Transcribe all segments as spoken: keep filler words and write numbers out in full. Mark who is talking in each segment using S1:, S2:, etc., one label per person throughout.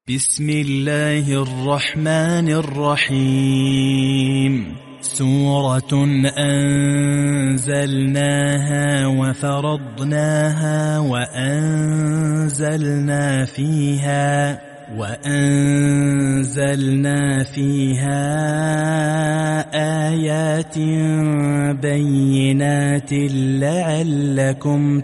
S1: بسم الله الرحمن الرحيم. سورة أنزلناها وفرضناها وأنزلنا فيها وأنزلنا فيها آيات بينات لعلكم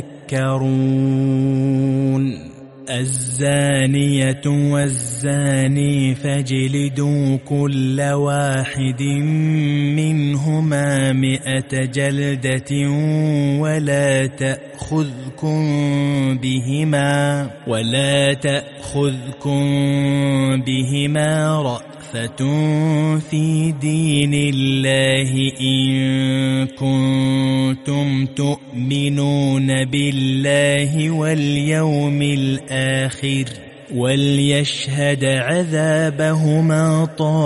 S1: تذكرون. الزانية والزاني فاجلدوا كل واحد منهما مئة جلدة ولا تأخذكم بهما ولا تأخذكم بهما رأفة في دين الله إن كنتم تؤمنون بالله واليوم الآخر وليشهد عذابهما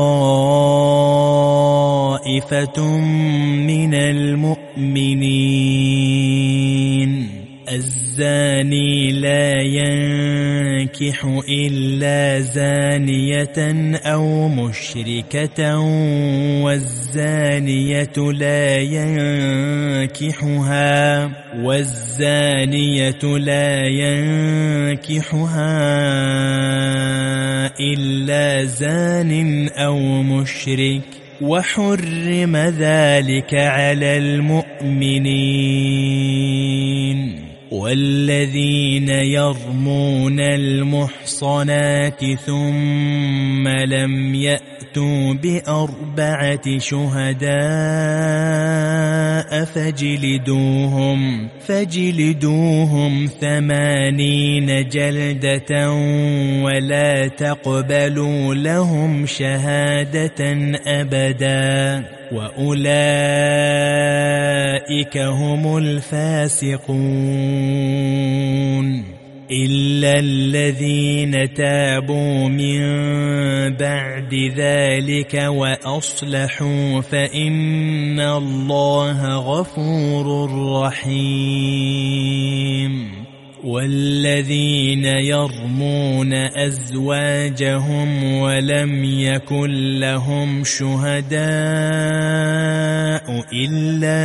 S1: طائفة من المؤمنين. الزاني لا ينكح إلا زانية أو مشركة والزانية لا ينكحها والزانية لا ينكحها إلا زان أو مشرك وحرم ذلك على المؤمنين. والذين يرمون المحصنات ثم لم يأتوا بأربعة شهداء فاجلدوهم فاجلدوهم ثمانين جلدة ولا تقبلوا لهم شهادة أبدا وأولئك هم الفاسقون. إلا الذين تابوا من بعد ذلك وأصلحوا فإن الله غفور رحيم. والذين يرمون أزواجهم ولم يكن لهم شهداء إلا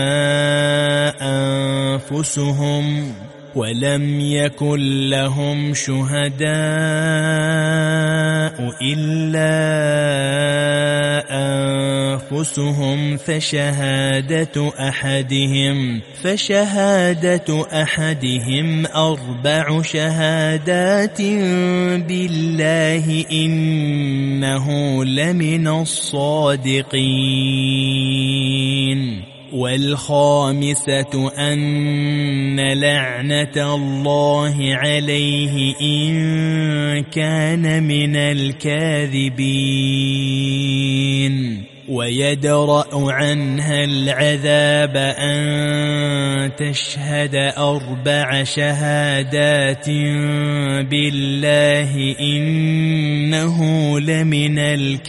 S1: أنفسهم ولم يكن لهم شهداء إلا أنفسهم فشهادة أحدهم فشهادة أحدهم أربع شهادات بالله إنه لمن الصادقين. والخامسة أن لعنة الله عليه إن كان من الكاذبين. ويدرأ عنها العذاب أن تشهد أربع شهادات بالله إنه لمن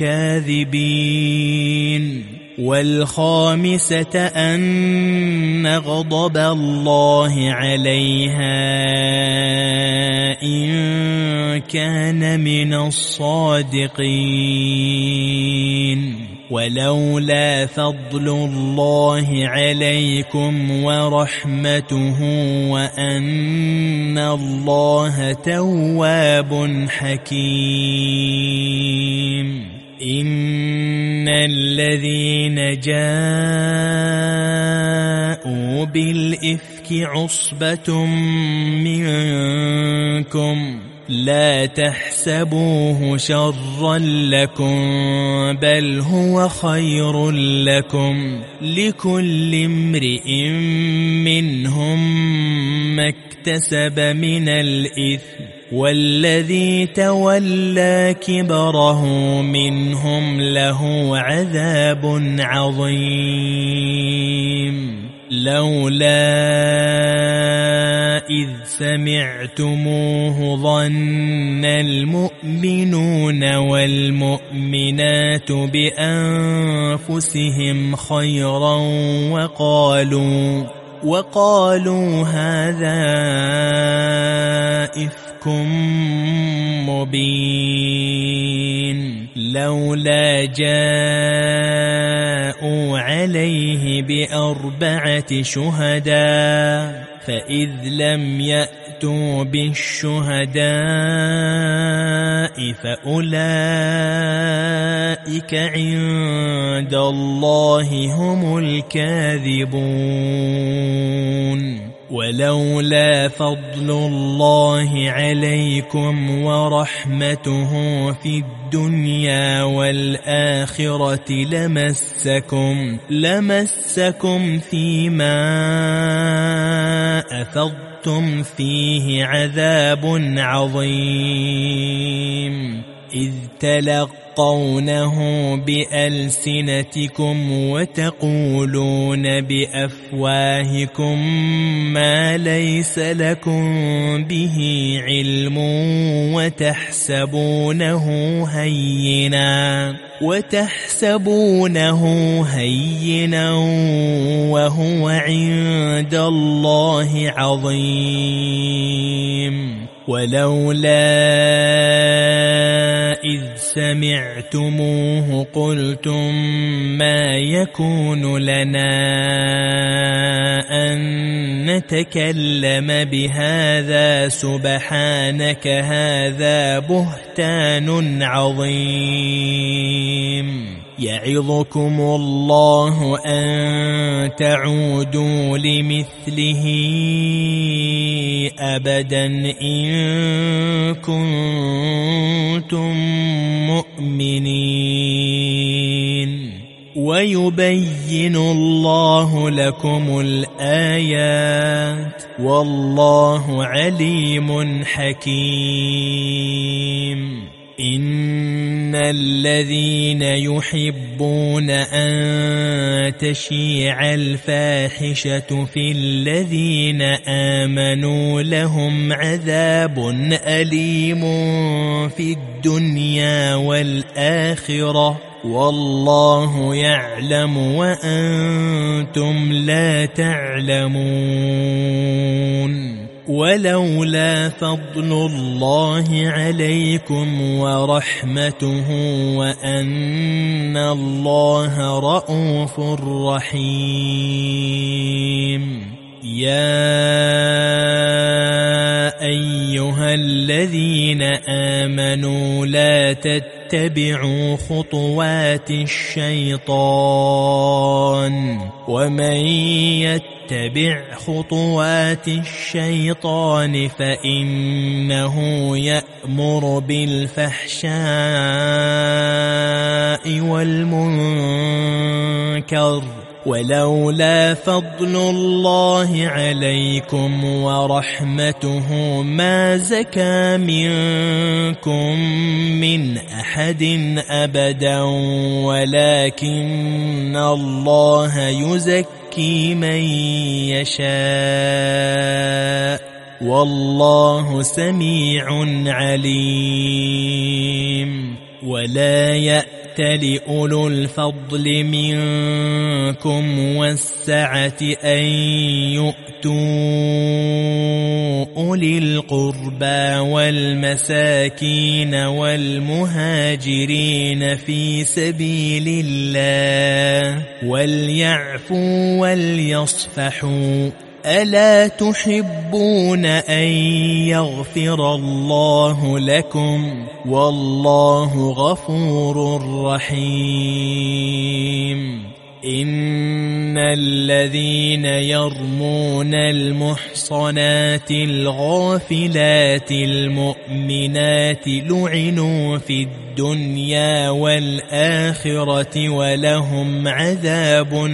S1: الكاذبين. والخامسة أن غضب الله عليها إن كان من الصادقين. ولولا فضل الله عليكم ورحمته وأن الله تواب حكيم. إن الذين جاءوا بالإفك عصبة منكم لا تحسبوه شرا لكم بل هو خير لكم لكل امرئ منهم ما اكتسب من الإثم والذي تولى كبره منهم له عذاب عظيم. لولا إذ سمعتموه ظن المؤمنون والمؤمنات بأنفسهم خيرا وقالوا وقالوا هذا إفك مبين لولا جاءوا عليه بأربعة شهداء فإذ لم يأتوا بالشهداء فأولئك عند الله هم الكاذبون ولولا فضل الله عليكم ورحمته في الدنيا والآخرة لمسكم لمسكم فيما أفضتم فيه عذاب عظيم إذ تلقونه بألسنتكم وتقولون بأفواهكم ما ليس لكم به علم وتحسبونه هينا وتحسبونه هينا وهو عند الله عظيم ولولا إذ سمعتموه قلتم ما يكون لنا أن نتكلم بهذا سبحانك هذا بهتان عظيم يعظكم الله أن تعودوا لمثله أبدا إن كنتم مؤمنين ويبين الله لكم الآيات والله عليم حكيم إن الذين يحبون أن تشيع الفاحشة في الذين آمنوا لهم عذاب أليم في الدنيا والآخرة والله يعلم وأنتم لا تعلمون ولولا فضل الله عليكم ورحمته وأن الله رءوف رحيم يا أيها الذين آمنوا لا تتبعوا خطوات الشيطان ومن يتبع خطوات الشيطان فإنه يأمر بالفحشاء والمنكر ولولا فضل الله عليكم ورحمته ما زكى منكم من أحد أبدا ولكن الله يزكي من يشاء والله سميع عليم ولا يأتل أولو الفضل منكم والسعة أن يؤتوا أولي القربى والمساكين والمهاجرين في سبيل الله وليعفوا وليصفحوا ألا تحبون أن يغفر الله لكم والله غفور رحيم إن الذين يرمون المحصنات الغافلات المؤمنات لعنوا في الدنيا والآخرة ولهم عذاب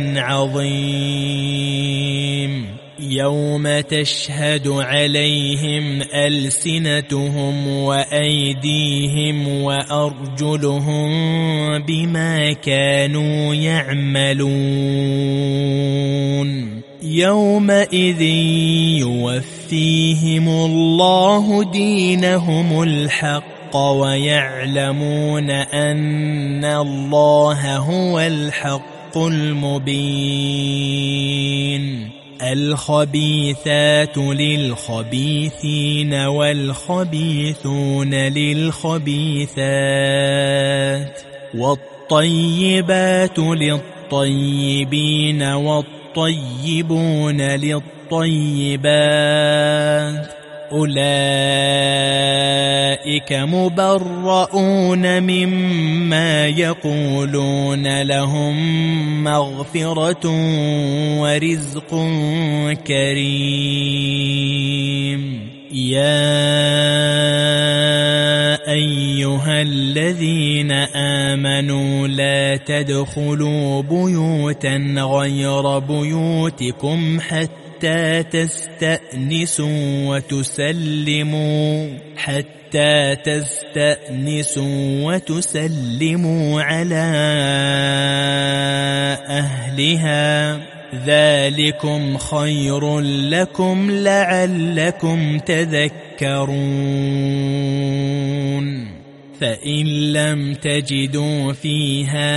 S1: عظيم يوم تشهد عليهم ألسنتهم وأيديهم وأرجلهم بما كانوا يعملون يومئذ يوفيهم الله دينهم الحق ويعلمون أن الله هو الحق المبين الخبيثات للخبيثين والخبيثون للخبيثات والطيبات للطيبين والطيبون للطيبات أولئك مبرؤون مما يقولون لهم مغفرة ورزق كريم يا أيها الذين آمنوا لا تدخلوا بيوتا غير بيوتكم حتى حتى تستأنسوا وتسلموا حتى تستأنسوا وتسلموا على أهلها ذلكم خير لكم لعلكم تذكرون فإن لم تجدوا فيها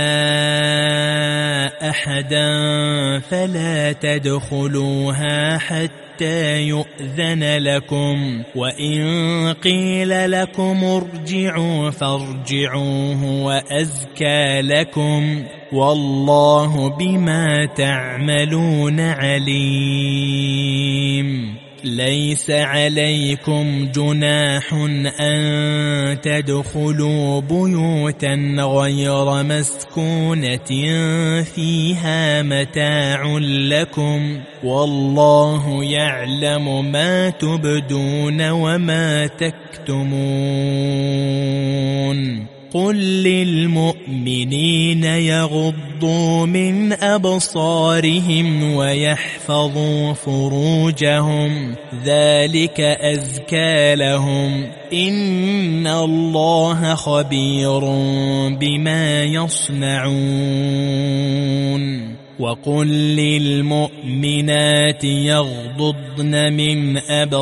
S1: أحدا فلا تدخلوها حتى يؤذن لكم وإن قيل لكم ارجعوا فارجعوا هو أزكى لكم والله بما تعملون عليم ليس عليكم جناح أن تدخلوا بيوتا غير مسكونة فيها متاع لكم والله يعلم ما تبدون وما تكتمون قل للمؤمنين يغضوا من أبصارهم ويحفظوا فروجهم ذلك أزكى لهم إن الله خبير بما يصنعون وقل للمؤمنات يغضضن من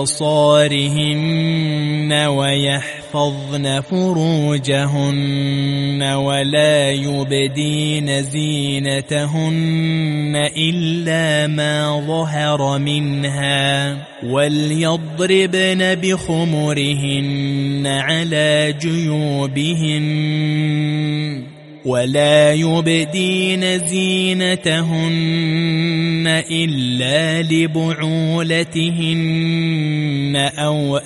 S1: أبصارهن ويحفظن فروجهن ولا يبدين زينتهن إلا ما ظهر منها وليضربن بخمرهن على جيوبهن ولا يبدين زينتهن إلا لبعولتهن أو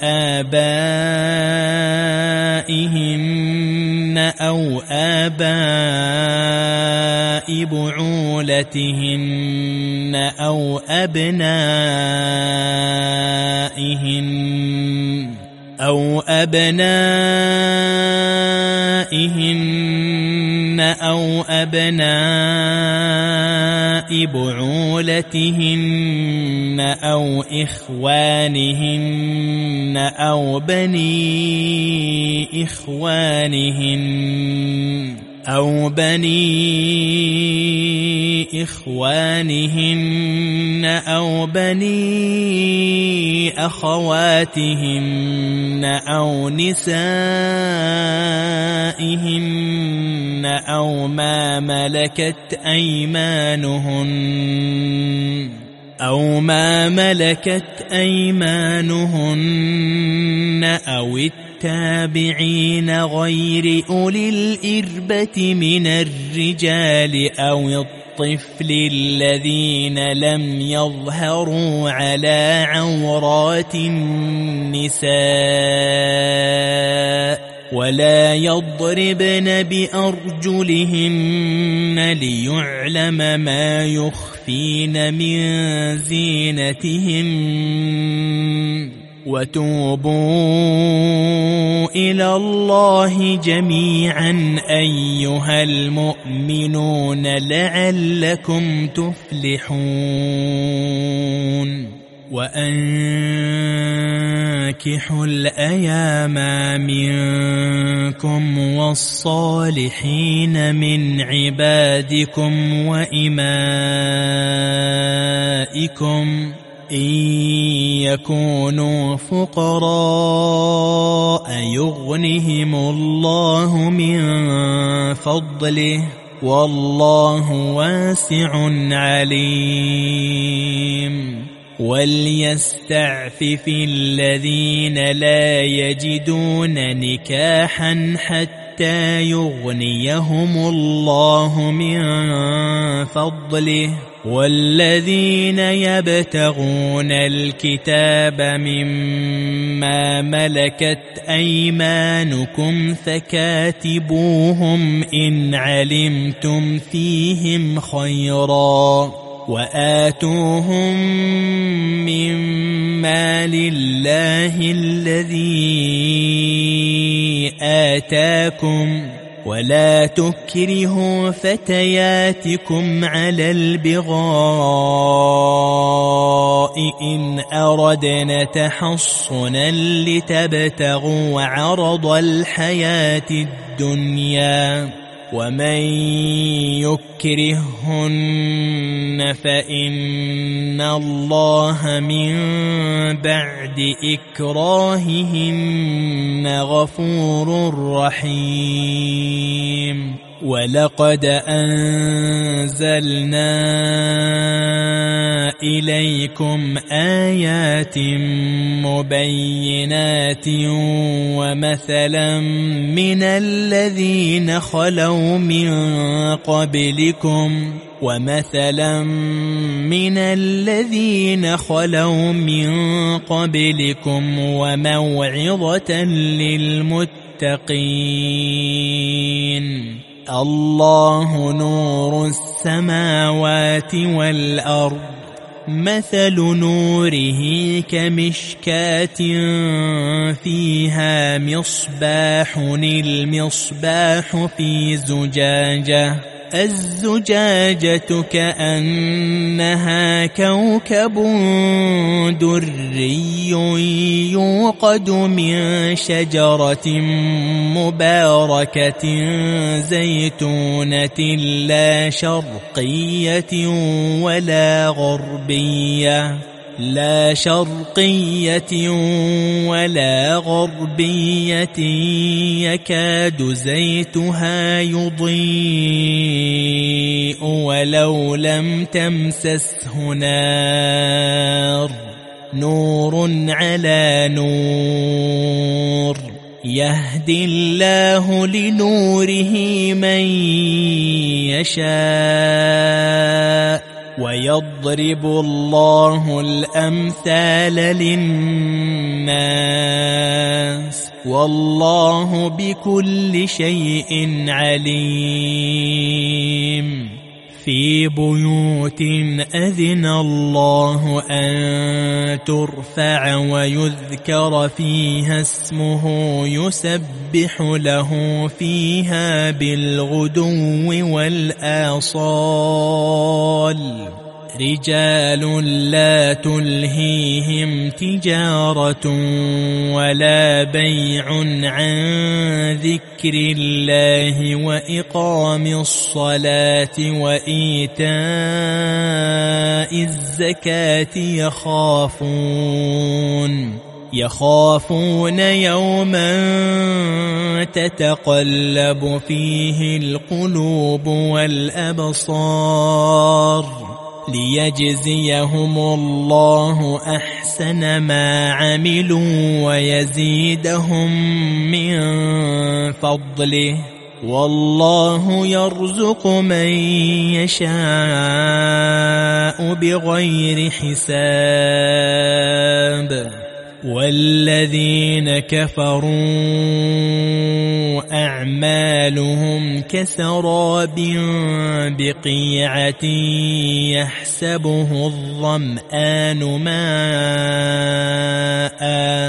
S1: آبائهن أو آباء بعولتهن أو أبنائهن أو أبنائهن أو أبناء بعولتهن أو إخوانهن أو بني إخوانهن أو بني إخوانهن أو بني أخواتهن أو نسائهن أو ما ملكت أيمانهن أو ما ملكت أيمانهن أو التابعين غير أولي الإربة من الرجال أو الطفل الذين لم يظهروا على عورات النساء ولا يضربن بأرجلهن ليعلم ما يخفين من زينتهن وتوبوا إلى الله جميعا أيها المؤمنون لعلكم تفلحون وأنكحوا الأيام منكم والصالحين من عبادكم وإمائكم إن يكونوا فقراء يغنهم الله من فضله والله واسع عليم وليستعفف الذين لا يجدون نكاحا حتى يغنيهم الله من فضله والذين يبتغون الكتاب مما ملكت أيمانكم فكاتبوهم إن علمتم فيهم خيرا وآتوهم مما لله الذي آتاكم ولا تكرهوا فتياتكم على البغاء إن أردنا تحصنا لتبتغوا عرض الحياة الدنيا ومن يكرهن فإن الله من بعد إكراههن غفور رحيم ولقد أنزلنا إليكم آيات مبينات ومثلا من الذين خلوا من قبلكم ومثلا من الذين خلوا من قبلكم وموعظة للمتقين الله نور السماوات والأرض مثل نوره كمشكاة فيها مصباح المصباح في زجاجة الزجاجة كأنها كوكب دري يوقد من شجرة مباركة زيتونة لا شرقية ولا غربية لا شرقية ولا غربية يكاد زيتها يضيء ولو لم تمسسه نار نور على نور يهدي الله لنوره من يشاء ويضرب الله الأمثال للناس والله بكل شيء عليم في بيوت أذن الله أن ترفع ويذكر فيها اسمه يسبح له فيها بالغدو والآصال رجال لا تلهيهم تجارة ولا بيع عن ذكر الله وإقام الصلاة وإيتاء الزكاة يخافون يخافون يوما تتقلب فيه القلوب والأبصار ليجزيهم الله أحسن ما عملوا ويزيدهم من فضله والله يرزق من يشاء بغير حساب والذين كفروا أعمالهم كسراب بقيعة يحسبه الظمآن ماء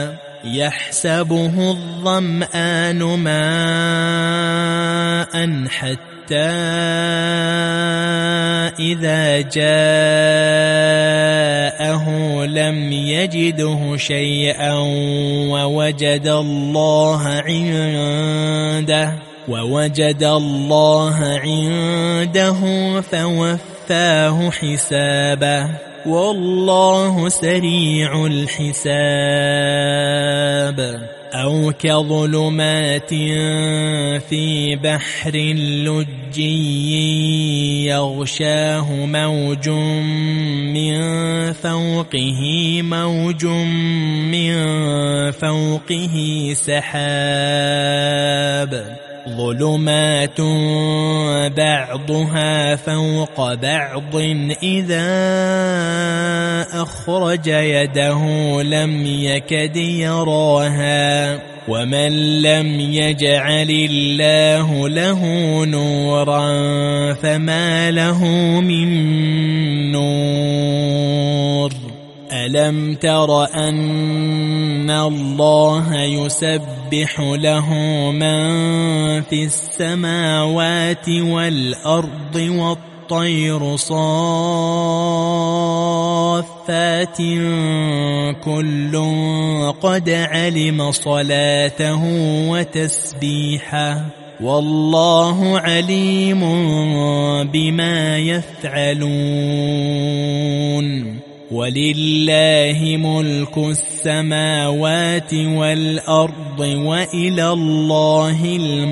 S1: يحسبه الظمآن ماء حتى إذا جاءه لم يجده شيئا ووجد الله عنده ووجد الله عنده فوفاه حسابه والله سريع الحساب أو كظلمات في بحر لجي يغشاه موج من فوقه موج من فوقه سحاب ظلمات بعضها فوق بعض إذا أخرج يده لم يكد يراها ومن لم يجعل الله له نورا فما له من نور ألم تر أن الله يسبح له من في السماوات والأرض والطير صافات كل قد علم صلاته وتسبيحه والله عليم بما يفعلون ولله ملك السماوات والأرض وإلى الله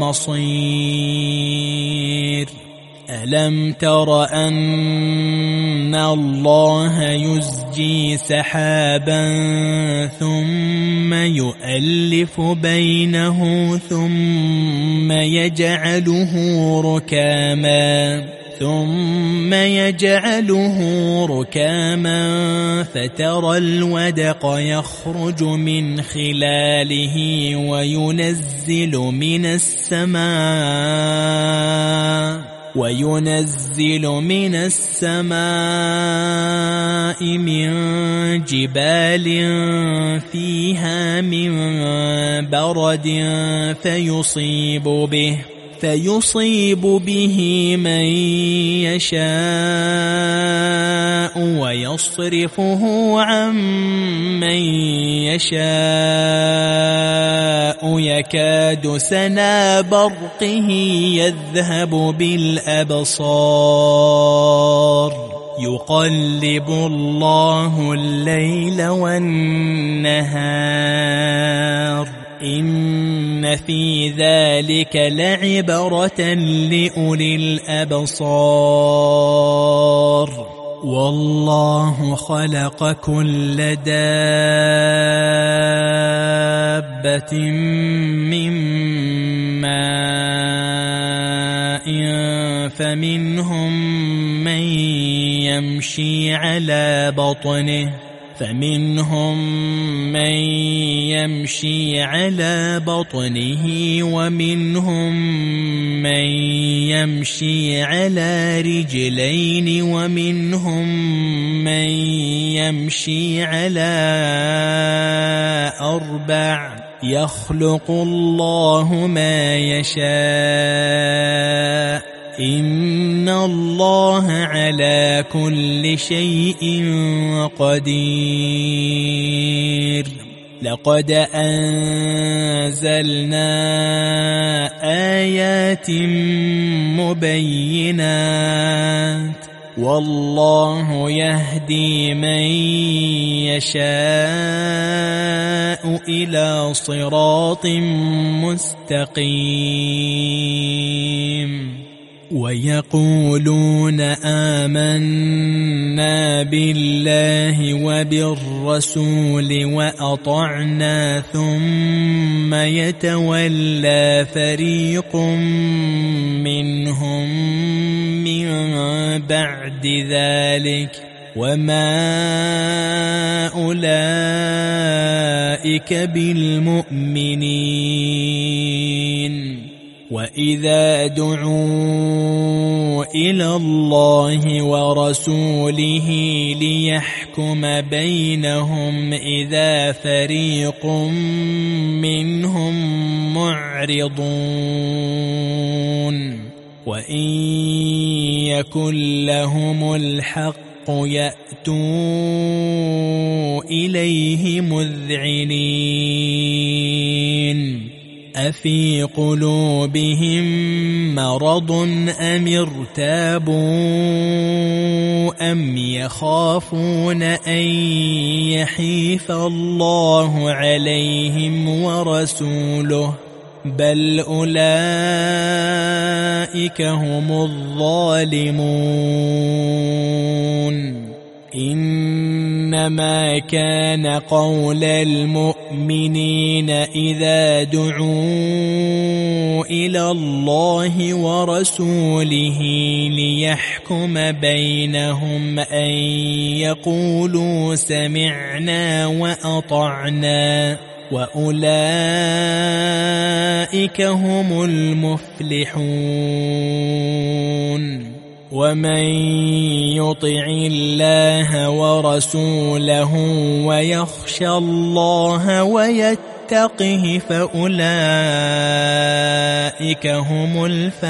S1: المصير ألم تر أن الله يزجي سحابا ثم يؤلف بينه ثم يجعله ركاما ثم يجعله ركاما فترى الودق يخرج من خلاله وينزل من السماء وينزل من السماء من جبال فيها من برد فيصيب به فيصيب به من يشاء ويصرفه عن من يشاء يكاد سنا برقه يذهب بالأبصار يقلب الله الليل والنهار إن في ذلك لعبرة لأولي الأبصار والله خلق كل دابة من ماء فمنهم من يمشي على بطنه فمنهم من يمشي على بطنه ومنهم من يمشي على رجلين ومنهم من يمشي على أربع يخلق الله ما يشاء إن الله على كل شيء قدير لقد أنزلنا آيات مبينات والله يهدي من يشاء إلى صراط مستقيم ويقولون آمنا بالله وبالرسول وأطعنا ثم يتولى فريق منهم من بعد ذلك وما أولئك بالمؤمنين وإذا دعوا إلى الله ورسوله ليحكم بينهم إذا فريق منهم معرضون وإن يكن لهم الحق يأتوا إليه مذعنين أفي قلوبهم مرض أم ارتابوا أم يخافون أن يحيف الله عليهم ورسوله بل أولئك هم الظالمون إنما كان قول المؤمنين إذا دعوا إلى الله ورسوله ليحكم بينهم أن يقولوا سمعنا وأطعنا وأولئك هم المفلحون ومن يطع الله ورسوله ويخشى الله ويتقه فأولئك هم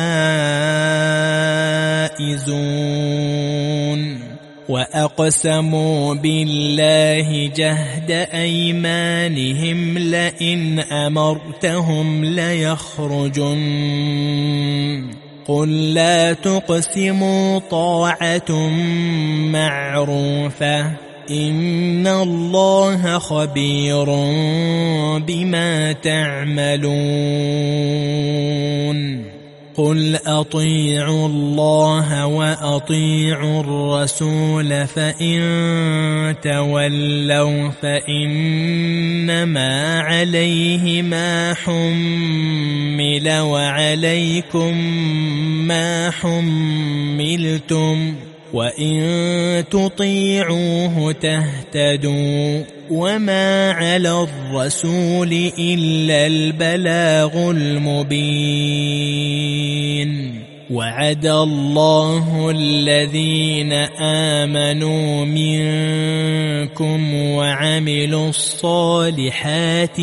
S1: الفائزون وأقسموا بالله جهد أيمانهم لئن أمرتهم ليخرجن قل لا تقسموا طاعة معروفة إن الله خبير بما تعملون قل أطيعوا الله وأطيعوا الرسول فإن تولوا فإنما عليه ما حمل وعليكم ما حملتم وإن تطيعوه تهتدوا وما على الرسول إلا البلاغ المبين وعد الله الذين آمنوا منكم وعملوا الصالحات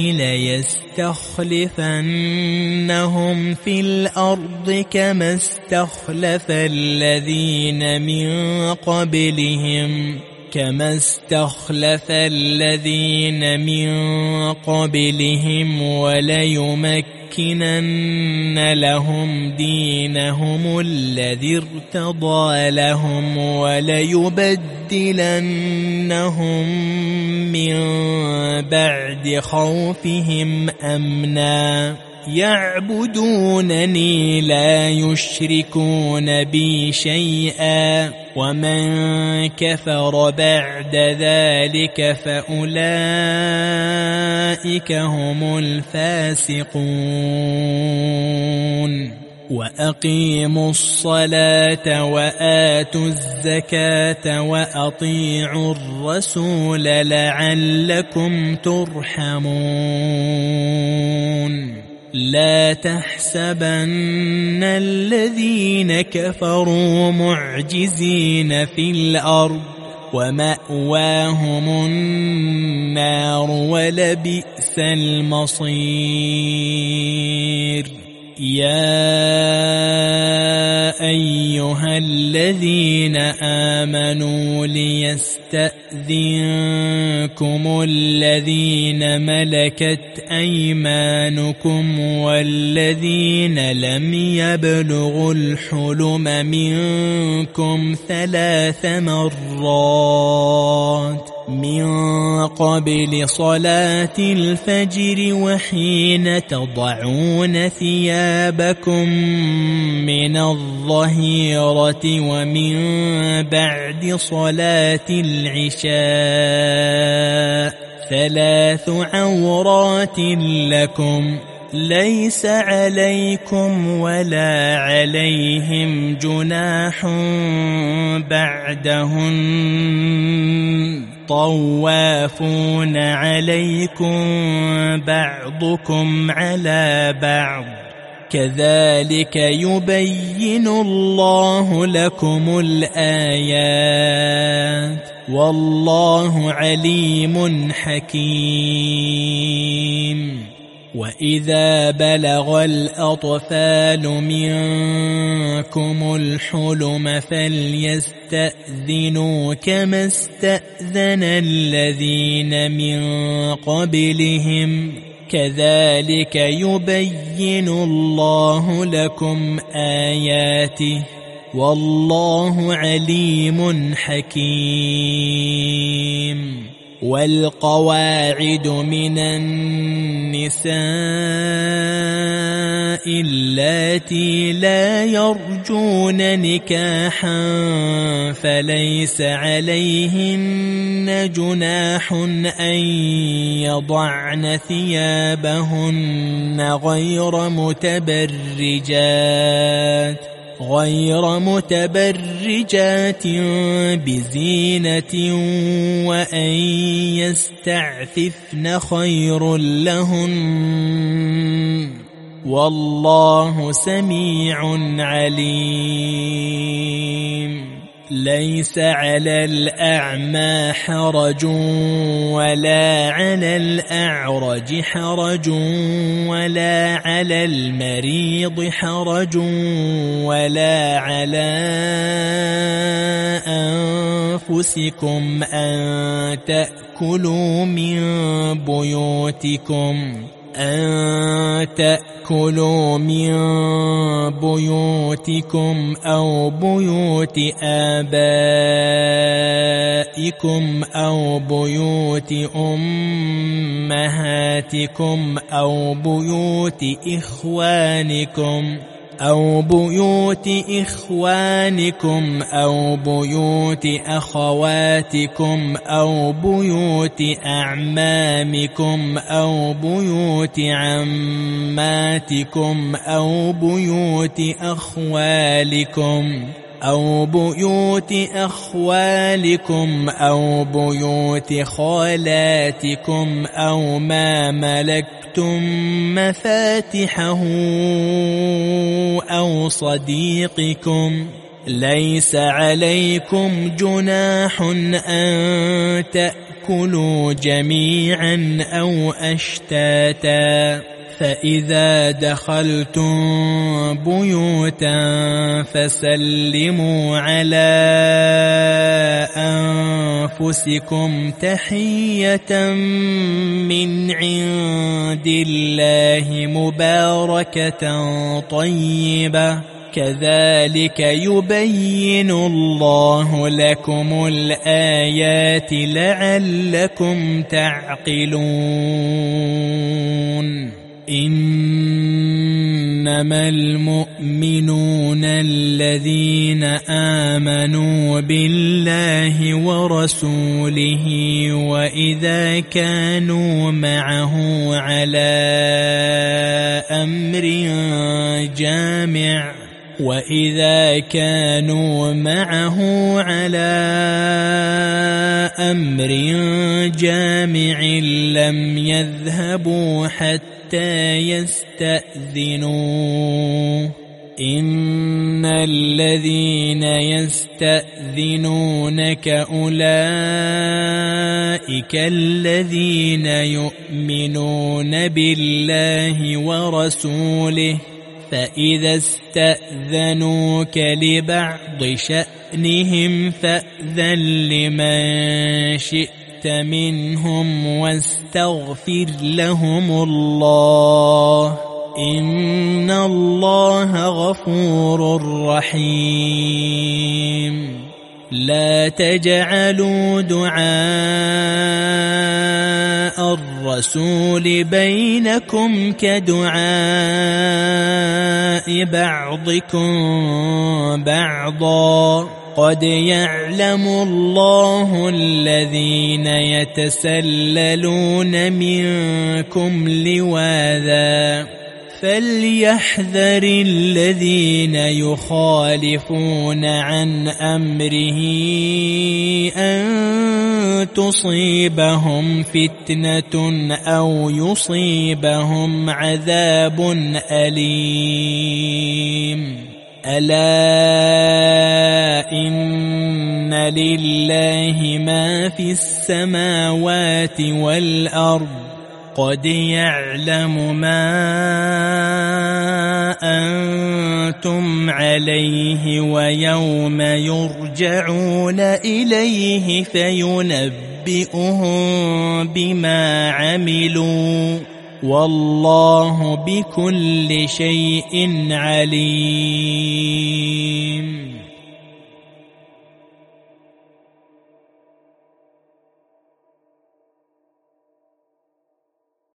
S1: ليستخلفنهم في الأرض كما استخلف الذين من قبلهم كما استخلف الذين من قبلهم وليمكنن لهم دينهم الذي ارتضى لهم وليبدلنهم من بعد خوفهم أمنا يعبدونني لا يشركون بي شيئا ومن كفر بعد ذلك فأولئك هم الفاسقون وأقيموا الصلاة وآتوا الزكاة وأطيعوا الرسول لعلكم ترحمون لا تحسبن الذين كفروا معجزين في الأرض ومأواهم النار ولبئس المصير يا أيها الذين آمنوا ليستأذنكم الذين ملكت أيمانكم والذين لم يبلغوا الحلم منكم ثلاث مرات من قبل صلاة الفجر وحين تضعون ثيابكم من الظهيرة ومن بعد صلاة العشاء ثلاث عورات لكم ليس عليكم ولا عليهم جناح بعدهن طوافون عليكم بعضكم على بعض كذلك يبين الله لكم الآيات والله عليم حكيم وإذا بلغ الأطفال منكم الحلم فليستأذنوا كما استأذن الذين من قبلهم كذلك يبين الله لكم آياته والله عليم حكيم. والقواعد من النساء اللاتي لا يرجون نكاحا فليس عليهن جناح أن يضعن ثيابهن غير متبرجات غير متبرجات بزينة وأن يستعففن خير لهن والله سميع عليم. ليس على الأعمى حرج ولا على الأعرج حرج ولا على المريض حرج ولا على أنفسكم أن تأكلوا من بيوتكم أن تأكلوا من بيوتكم أو بيوت آبائكم أو بيوت أمهاتكم أو بيوت إخوانكم أو بيوت إخوانكم أو بيوت أخواتكم أو بيوت أعمامكم أو بيوت عماتكم أو بيوت أخوالكم أو بيوت أخوالكم أو بيوت خالاتكم أو ما ملكتم مفاتحه أو صديقكم. ليس عليكم جناح أن تأكلوا جميعا أو أشتاتا فإذا دخلتم بيوتا فسلموا على أنفسكم تحية من عند الله مباركة طيبة كذلك يبين الله لكم الآيات لعلكم تعقلون. إنما المؤمنون الذين آمنوا بالله ورسوله وإذا كانوا معه على أمر جامع وإذا كانوا معه على أمر جامع لم يذهبوا حتى يستأذنوه. إن الذين يستأذنونك أولئك الذين يؤمنون بالله ورسوله فإذا استأذنوك لبعض شأنهم فأذن لمن شئت منهم واستغفر لهم الله إن الله غفور رحيم. لا تجعلوا دعاء الرسول بينكم كدعاء بعضكم بعضا قد يعلم الله الذين يتسللون منكم لواذا فليحذر الذين يخالفون عن أمره أن تصيبهم فتنة أو يصيبهم عذاب أليم. ألا إن لله ما في السماوات والأرض قد يعلم ما أنتم عليه ويوم يرجعون إليه فينبئهم بما عملوا والله بكل شيء عليم.